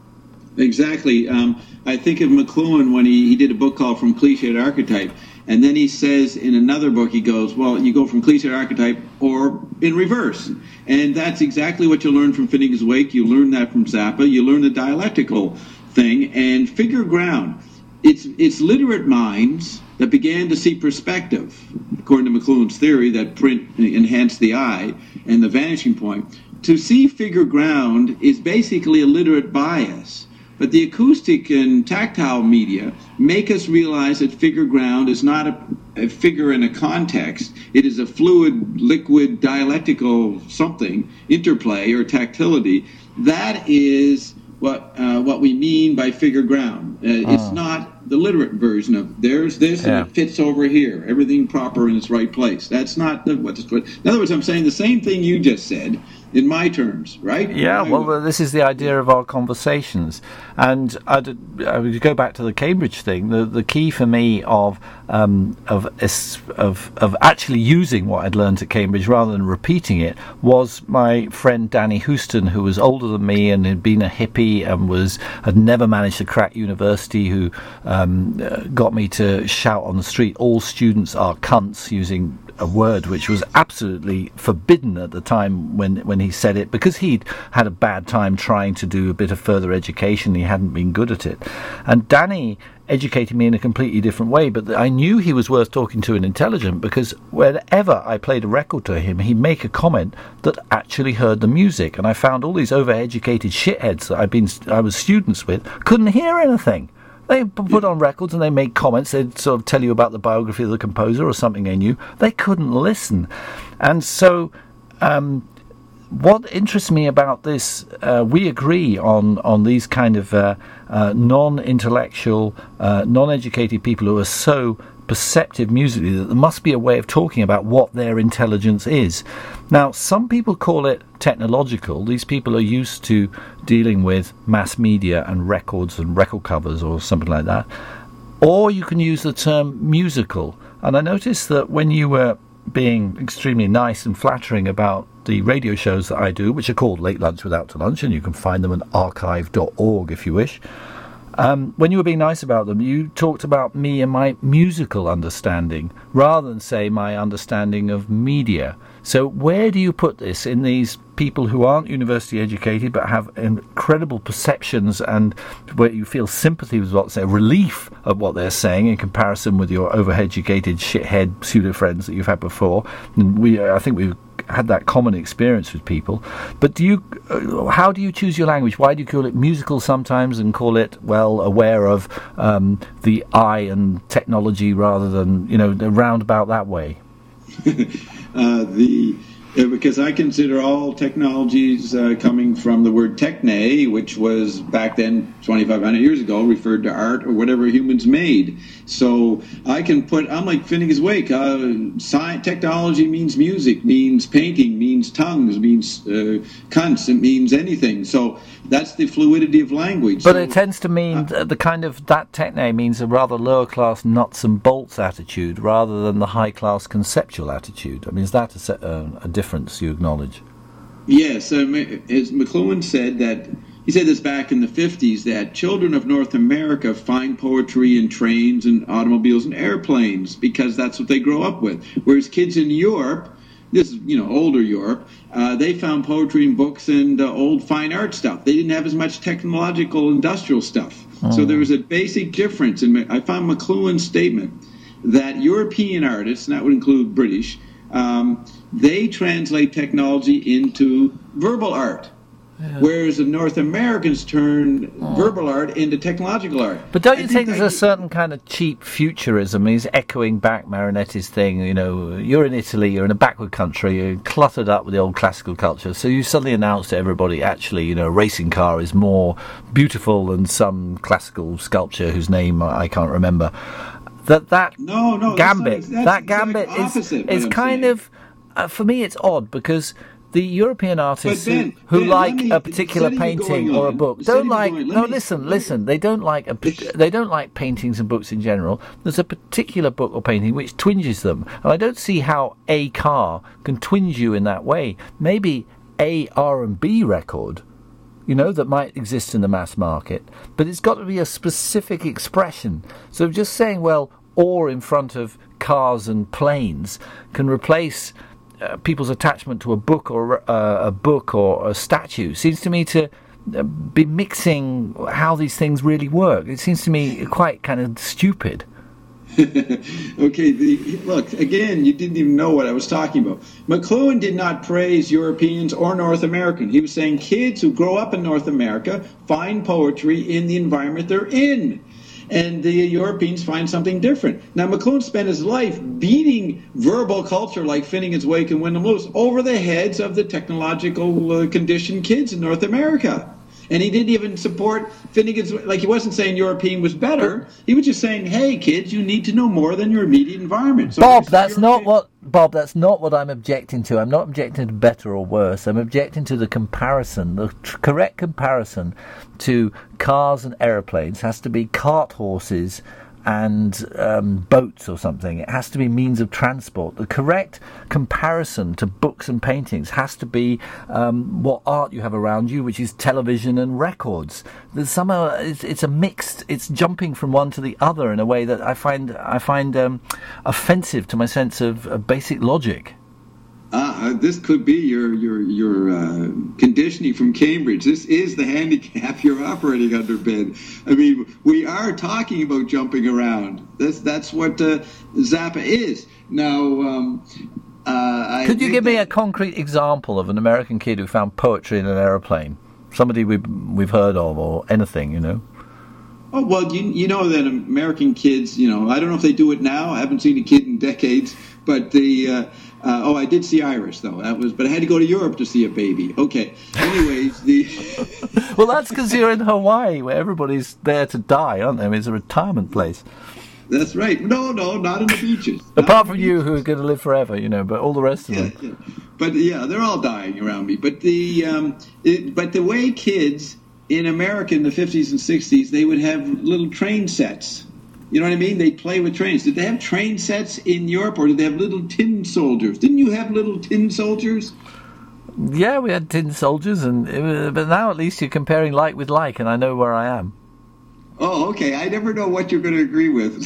Exactly. Um, I think of McLuhan when he, he did a book called From Cliche to Archetype, and then he says in another book, he goes, well, you go from cliche to archetype or in reverse. And that's exactly what you learn from Finnegan's Wake. You learn that from Zappa. You learn the dialectical thing. And figure ground, it's it's literate minds that began to see perspective, according to McLuhan's theory, that print enhanced the eye and the vanishing point. To see figure ground is basically a literate bias. But the acoustic and tactile media make us realize that figure ground is not a, a figure in a context. It is a fluid, liquid, dialectical something, interplay or tactility. That is what uh, what we mean by figure ground. Uh, oh. It's not the literate version of there's this yeah. and it fits over here. Everything proper in its right place. That's not the, what. In other words, I'm saying the same thing you just said in my terms, right? Yeah, well, well, this is the idea of our conversations. And I'd, I would go back to the Cambridge thing. The the key for me of um, of of of actually using what I'd learned at Cambridge rather than repeating it was my friend Danny Houston, who was older than me and had been a hippie and was had never managed to crack university, who uh, um, uh, got me to shout on the street, "All students are cunts," using a word which was absolutely forbidden at the time when, when he said it, because he'd had a bad time trying to do a bit of further education. He hadn't been good at it. And Danny educated me in a completely different way, but I knew he was worth talking to and intelligent, because whenever I played a record to him, he'd make a comment that actually heard the music. And I found all these overeducated shitheads that I'd been, I was students with, couldn't hear anything. They put on records and they made comments. They'd sort of tell you about the biography of the composer or something they knew. They couldn't listen. And so um, what interests me about this, uh, we agree on, on these kind of uh, uh, non-intellectual, uh, non-educated people who are so perceptive musically that there must be a way of talking about what their intelligence is. Now, some people call it technological. These people are used to dealing with mass media and records and record covers or something like that. Or you can use the term musical. And I noticed that when you were being extremely nice and flattering about the radio shows that I do, which are called Late Lunch with Out to Lunch, and you can find them at archive dot org if you wish, Um, when you were being nice about them, you talked about me and my musical understanding, rather than say my understanding of media. So where do you put this in these people who aren't university educated but have incredible perceptions, and where you feel sympathy with what they're, relief of what they're saying in comparison with your overeducated shithead pseudo friends that you've had before? And we, I think we've had that common experience with people. But do you, uh, how do you choose your language? Why do you call it musical sometimes and call it, well, aware of um, the eye and technology rather than, you know, roundabout that way? uh, the uh, because I consider all technologies uh, coming from the word techne, which was back then twenty-five hundred years ago referred to art or whatever humans made. So I can put, I'm like Finnegan's Wake, uh, science, technology means music, means painting, means tongues, means uh, cunts, it means anything. So that's the fluidity of language. But so, it tends to mean uh, the kind of, that techne means a rather lower class nuts and bolts attitude rather than the high class conceptual attitude. I mean, is that a, uh, a difference you acknowledge? Yes, um, as McLuhan said that, he said this back in the fifties, that children of North America find poetry in trains and automobiles and airplanes because that's what they grow up with. Whereas kids in Europe, this is, you know, older Europe, uh, they found poetry in books and uh, old fine art stuff. They didn't have as much technological industrial stuff. Oh. So there was a basic difference. And I found McLuhan's statement that European artists, and that would include British, um, they translate technology into verbal art. Yeah. Whereas the North Americans turn oh. verbal art into technological art. But don't you I think, think there's I, a certain kind of cheap futurism? He's echoing back Marinetti's thing, you know, you're in Italy, you're in a backward country, you're cluttered up with the old classical culture, so you suddenly announce to everybody, actually, you know, a racing car is more beautiful than some classical sculpture whose name I can't remember. That that no, no, gambit, that's not, that's that gambit is, is kind saying. of, uh, for me it's odd, because the European artists Ben, who, who Ben, like me, a particular painting or a book don't like. No, me, listen, listen. They don't like a. They don't like paintings and books in general. There's a particular book or painting which twinges them, and I don't see how a car can twinge you in that way. Maybe a R and B record, you know, that might exist in the mass market, but it's got to be a specific expression. So just saying, well, or in front of cars and planes can replace Uh, people's attachment to a book or uh, a book or a statue seems to me to uh, be mixing how these things really work. It seems to me quite kind of stupid. Okay, the, look, again, you didn't even know what I was talking about. McLuhan did not praise Europeans or North American. He was saying kids who grow up in North America find poetry in the environment they're in. And the Europeans find something different. Now, McLuhan spent his life beating verbal culture like Finnegan's Wake and Wyndham Lewis over the heads of the technological uh, conditioned kids in North America. And he didn't even support Finnegan's, like he wasn't saying European was better. He was just saying, hey, kids, you need to know more than your immediate environment. So Bob, that's not what, Bob, that's not what I'm objecting to. I'm not objecting to better or worse. I'm objecting to the comparison. The tr- correct comparison to cars and aeroplanes has to be cart horses and um, boats or something. It has to be means of transport. The correct comparison to books and paintings has to be um, what art you have around you, which is television and records. There's somehow it's, it's a mixed. It's jumping from one to the other in a way that I find I find um, offensive to my sense of, of basic logic. Uh, this could be your your your uh, conditioning from Cambridge. This is the handicap you're operating under, Ben. I mean, we are talking about jumping around. That's that's what uh, Zappa is. Now, um, uh, I could you give that, me a concrete example of an American kid who found poetry in an aeroplane? Somebody we've we've heard of, or anything, you know? Oh, well, you you know that American kids, you know, I don't know if they do it now. I haven't seen a kid in decades, but the. Uh, Uh, oh, I did see Iris, though. That was, but I had to go to Europe to see a baby. Okay. Anyways, the well, that's because you're in Hawaii, where everybody's there to die, aren't they? I mean, it's a retirement place. That's right. No, no, not in the beaches. Apart from you, who are going to live forever, you know. But all the rest of yeah, them. Yeah. But yeah, they're all dying around me. But the um, it, but the way kids in America in the fifties and sixties, they would have little train sets. You know what I mean? They play with trains. Did they have train sets in Europe, or did they have little tin soldiers? Didn't you have little tin soldiers? Yeah, we had tin soldiers, and uh, but now at least you're comparing like with like, and I know where I am. Oh, okay. I never know what you're going to agree with.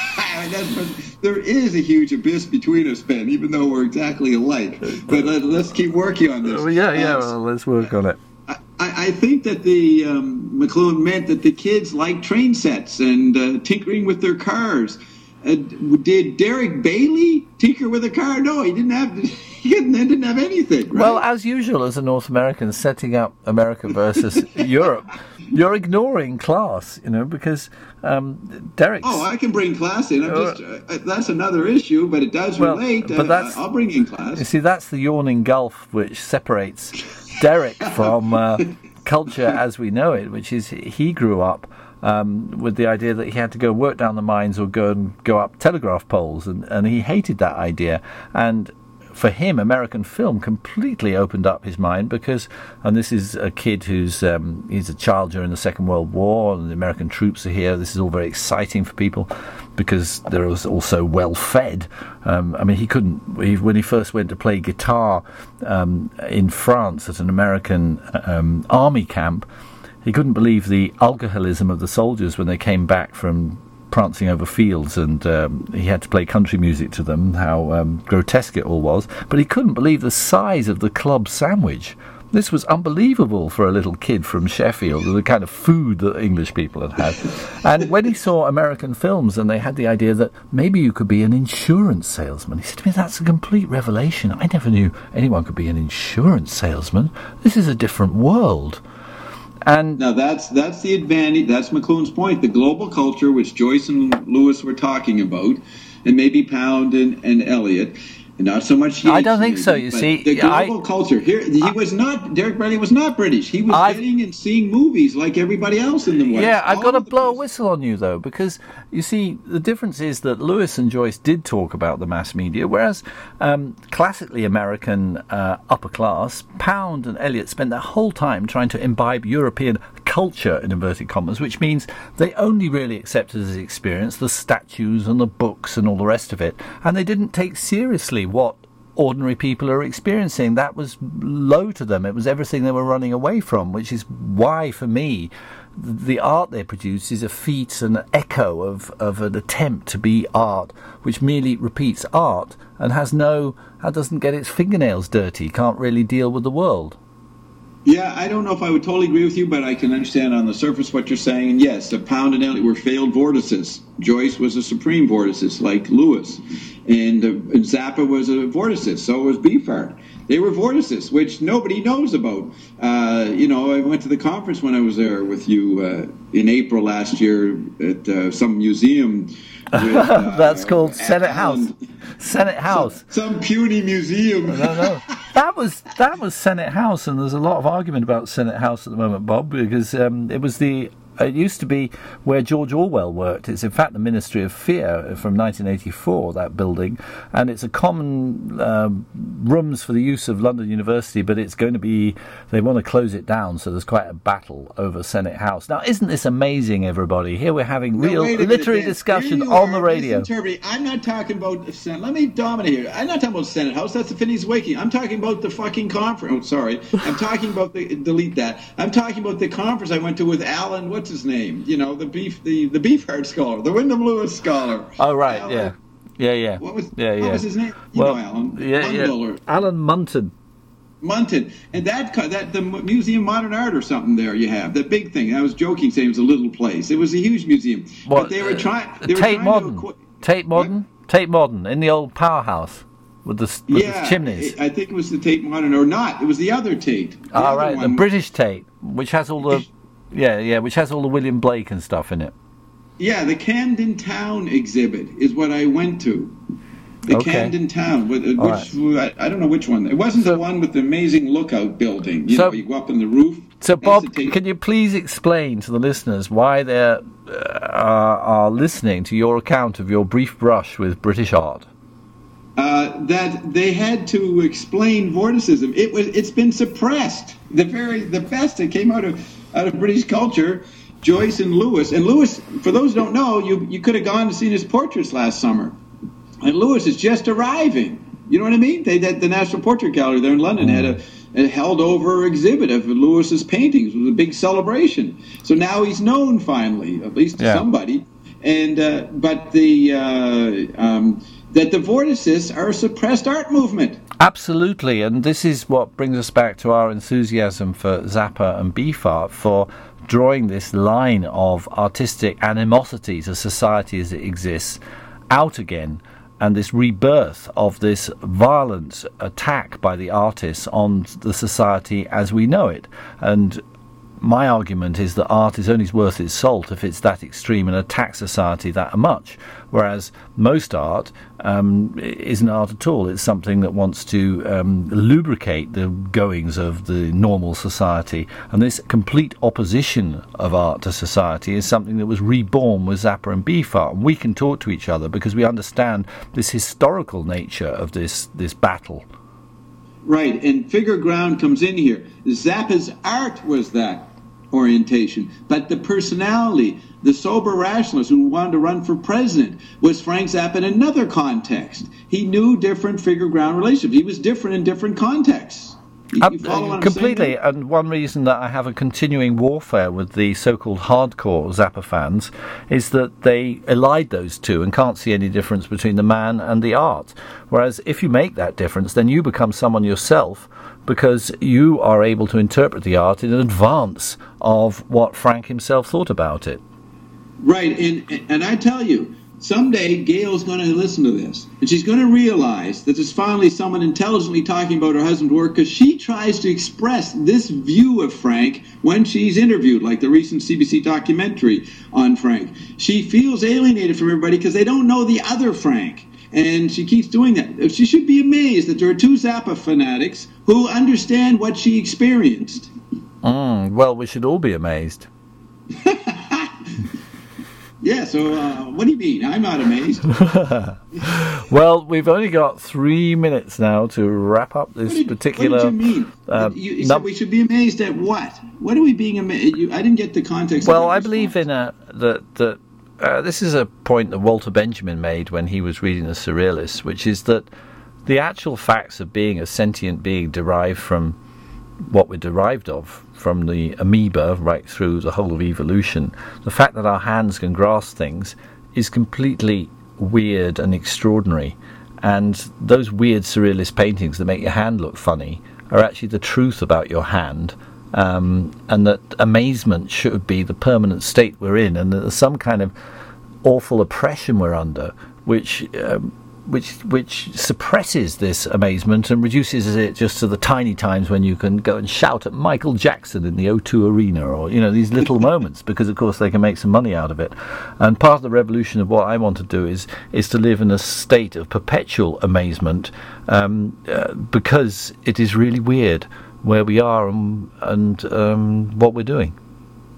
That's, there is a huge abyss between us, Ben, even though we're exactly alike. But let, let's keep working on this. Uh, yeah, yeah. Well, let's work on it. I, I think that the um, McLuhan meant that the kids liked train sets and uh, tinkering with their cars. Uh, did Derek Bailey tinker with a car? No, he didn't have. He didn't, didn't have anything. Right? Well, as usual, as a North American setting up America versus Europe, you're ignoring class, you know, because um, Derek's... Oh, I can bring class in. I'm just, uh, that's another issue, but it does well, relate. But uh, that's, I'll bring in class. You see, that's the yawning gulf which separates Derek from uh, culture as we know it, which is he grew up um, with the idea that he had to go work down the mines or go and go up telegraph poles, and, and he hated that idea. And for him, American film completely opened up his mind because, and this is a kid who's um, he's a child during the Second World War, and the American troops are here. This is all very exciting for people because they're also well fed. Um, I mean, he couldn't he, when he first went to play guitar um, in France at an American um, army camp. He couldn't believe the alcoholism of the soldiers when they came back from prancing over fields, and um, he had to play country music to them, how um, grotesque it all was. But he couldn't believe the size of the club sandwich. This was unbelievable for a little kid from Sheffield, the kind of food that English people had had. And when he saw American films and they had the idea that maybe you could be an insurance salesman, he said to me, that's a complete revelation. I never knew anyone could be an insurance salesman. This is a different world. And now that's that's the advantage. That's McLuhan's point. The global culture, which Joyce and Lewis were talking about, and maybe Pound and, and Eliot, and not so much. Yates, I don't think maybe, so. You see, the global I, culture here. He I, was not. Derek Bailey was not British. He was I've, getting and seeing movies like everybody else in the West. Yeah, I've got to blow places. a whistle on you though, because you see, the difference is that Lewis and Joyce did talk about the mass media, whereas um, classically American uh, upper class, Pound and Eliot spent their whole time trying to imbibe European culture, in inverted commas, which means they only really accepted as experience the statues and the books and all the rest of it, and they didn't take seriously what ordinary people are experiencing. That was low to them. It was everything they were running away from, which is why, for me, the art they produce is a feat, an echo of, of an attempt to be art, which merely repeats art and has no, doesn't get its fingernails dirty, can't really deal with the world. Yeah, I don't know if I would totally agree with you, but I can understand on the surface what you're saying. And yes, the Pound and Eliot were failed vortices. Joyce was a supreme vorticist, like Lewis. And, uh, and Zappa was a vorticist, so was Beefheart. They were vorticists, which nobody knows about. Uh, you know, I went to the conference when I was there with you uh, in April last year at uh, some museum. With, uh, That's called Senate House. Senate House. Some, some puny museum. No, no. That was that was Senate House, and there's a lot of argument about Senate House at the moment, Bob, because um, it was the It used to be where George Orwell worked. It's in fact the Ministry of Fear from nineteen eighty-four, that building, and it's a common uh, rooms for the use of London University, but it's going to be, they want to close it down, so there's quite a battle over Senate House. Now, isn't this amazing, everybody? Here we're having no, real literary minute, discussion on are, the radio. I'm not talking about Senate. Let me dominate here. I'm not talking about Senate House. That's the Phineas Waking. I'm talking about the fucking conference. Oh, sorry. I'm talking about the, delete that. I'm talking about the conference I went to with Alan, what's his name? You know, the beef, the, the Beefheart scholar, the Wyndham Lewis scholar. Oh, right, Alan, yeah. Yeah, yeah. What was, yeah, yeah. what was his name? You well, know Alan. Yeah, yeah. Or, Alan Munton. Munton. And that, that the Museum of Modern Art or something there you have, that big thing. I was joking saying it was a little place. It was a huge museum. What, but they were trying... Uh, Tate Modern. Acqu- Tate Modern? What? Tate Modern, in the old powerhouse. With the, with yeah, the chimneys. I think it was the Tate Modern, or not. It was the other Tate. The oh, other right, one. the British Tate, which has all the, yeah, yeah, which has all the William Blake and stuff in it. Yeah, the Camden Town exhibit is what I went to. The okay. Camden Town, which right. I, I don't know which one. It wasn't so, the one with the amazing lookout building. You so, know, you go up on the roof. So, Bob, can you please explain to the listeners why they uh, are, are listening to your account of your brief brush with British art? Uh, that they had to explain vorticism. It was. It's been suppressed. The very the best that came out of out of British culture, Joyce and Lewis. And Lewis, for those who don't know, you you could have gone and seen his portraits last summer. And Lewis is just arriving. You know what I mean? They did the National Portrait Gallery there in London had a, a held over exhibit of Lewis's paintings. It was a big celebration. So now he's known finally, at least to yeah. somebody. And uh, but the. Uh, um, that the vorticists are a suppressed art movement. Absolutely, and this is what brings us back to our enthusiasm for Zappa and Beef Art, for drawing this line of artistic animosity to society as it exists out again, and this rebirth of this violent attack by the artists on the society as we know it. And my argument is that art is only worth its salt if it's that extreme and attacks society that much, whereas most art um, isn't art at all. It's something that wants to um, lubricate the goings of the normal society, and this complete opposition of art to society is something that was reborn with Zappa and Beef Art. And we can talk to each other because we understand this historical nature of this, this battle. Right, and Figure Ground comes in here. Zappa's art was that orientation, but the personality, the sober rationalist who wanted to run for president, was Frank Zappa in another context. He knew different figure ground relationships. He was different in different contexts. You, you follow what I'm completely, saying? And one reason that I have a continuing warfare with the so-called hardcore Zappa fans is that they elide those two and can't see any difference between the man and the art. Whereas if you make that difference, then you become someone yourself, because you are able to interpret the art in advance of what Frank himself thought about it. Right, and and I tell you, someday Gail's going to listen to this, and she's going to realize that there's finally someone intelligently talking about her husband's work, because she tries to express this view of Frank when she's interviewed, like the recent C B C documentary on Frank. She feels alienated from everybody because they don't know the other Frank. And she keeps doing that. She should be amazed that there are two Zappa fanatics who understand what she experienced. Mm, well, we should all be amazed. Yeah, so uh, what do you mean? I'm not amazed. Well, we've only got three minutes now to wrap up this what did, particular... What did you mean? Uh, you, you num- said we should be amazed at what? What are we being amazed? I didn't get the context. Well, of I believe in a, that... that Uh, this is a point that Walter Benjamin made when he was reading the Surrealists, which is that the actual facts of being a sentient being derived from what we're derived of, from the amoeba right through the whole of evolution. The fact that our hands can grasp things is completely weird and extraordinary. And those weird Surrealist paintings that make your hand look funny are actually the truth about your hand. Um, and that amazement should be the permanent state we're in, and that there's some kind of awful oppression we're under, which um, which which suppresses this amazement and reduces it just to the tiny times when you can go and shout at Michael Jackson in the O two Arena, or you know, these little moments, because of course they can make some money out of it. And part of the revolution of what I want to do is is to live in a state of perpetual amazement, um, uh, because it is really weird where we are and, and um, what we're doing.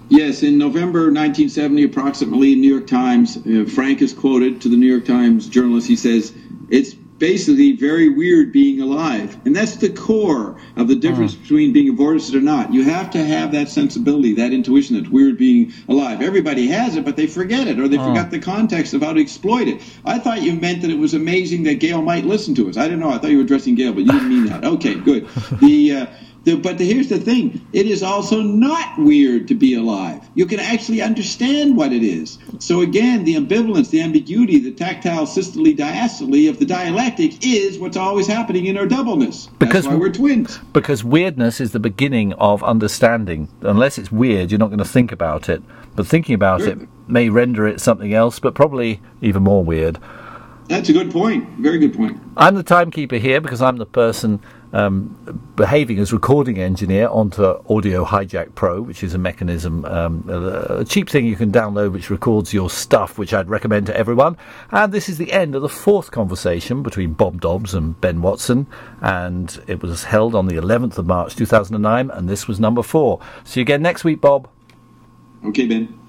Yes, in November nineteen seventy, approximately, in New York Times, uh, Frank is quoted to the New York Times journalist. He says, it's basically very weird being alive. And that's the core of the difference mm. between being a vorticist or not. You have to have that sensibility, that intuition that's weird being alive. Everybody has it, but they forget it, or they mm. forgot the context of how to exploit it. I thought you meant that it was amazing that Gail might listen to us. I didn't know. I thought you were addressing Gail, but you didn't mean that. Okay, good. The... Uh, The, but the, here's the thing. It is also not weird to be alive. You can actually understand what it is. So again, the ambivalence, the ambiguity, the tactile systole diastole of the dialectic is what's always happening in our doubleness. Because, That's why we're twins. Because weirdness is the beginning of understanding. Unless it's weird, you're not going to think about it. But thinking about sure. it may render it something else, but probably even more weird. That's a good point. Very good point. I'm the timekeeper here because I'm the person um, behaving as recording engineer onto Audio Hijack Pro, which is a mechanism, um, a, a cheap thing you can download which records your stuff, which I'd recommend to everyone. And this is the end of the fourth conversation between Bob Dobbs and Ben Watson, and it was held on the eleventh of March two thousand nine, and this was number four. See you again next week, Bob. Okay, Ben.